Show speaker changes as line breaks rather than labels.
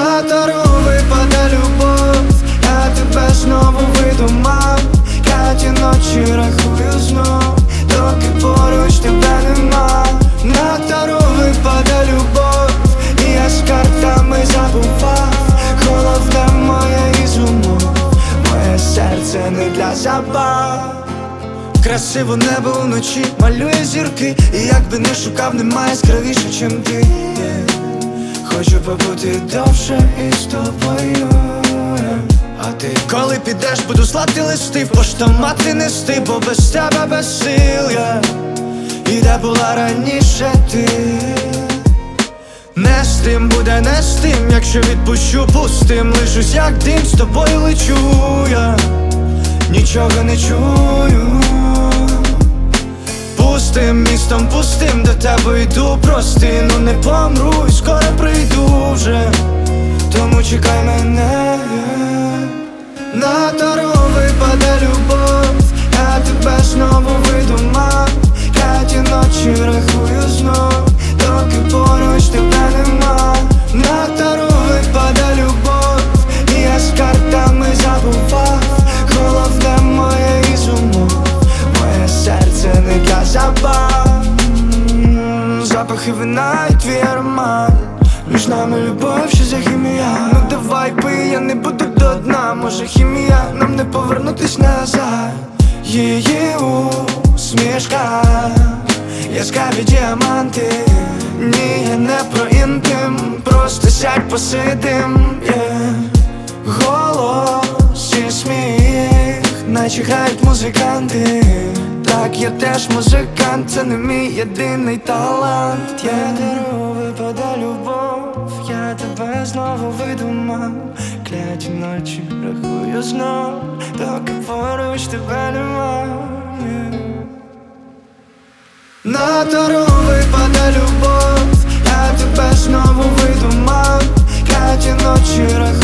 На тару випаде любов, я тебе знову видумав. Кляті ночі рахую знов, доки поруч тебе нема. На тару випаде любов, і я з картами забував. Головне моє із умов, моє серце не для забав. Красиво небо вночі малює зірки, і якби не шукав, немає яскравіше, чим ти. Хочу побути довше із тобою. А ти коли підеш, буду слати листи, в поштомати нести, бо без тебе без сил я. І де була раніше ти? Не з тим буде, не з тим, якщо відпущу пустим. Лишусь як дим, з тобою лечу я, нічого не чую. Пустим містом, пустим, до тебе йду прости. Ну не помру і скоро прийду вже, тому чекай мене. На тару випаде любов, я тебе знову видумав. Кляті ночі рахую знов, доки поруч тебе нема. На тару випаде любов, і я з картами забував. Головне моє із умов, моє серце не для забав. Запахи вина і твій аромат, між нами любов, що за хімія. Ну давай пий, я не буду до дна. Може хімія, нам не повернутись назад. Її усмішка, яскраві діаманти. Ні, я не про інтим, просто сядь посидим, Голос і сміх, наче грають музиканти. Так, я теж музикант, це не мій єдиний талант. Я дару випаде любов, я тебе знову видумав. Кляті ночі рахую знов, доки поруч тебе нема. На тару випаде любов, я тебе знову видумав. Кляті ночі рахую